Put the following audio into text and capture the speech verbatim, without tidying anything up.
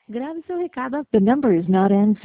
Grave seu recado. The number is not answered.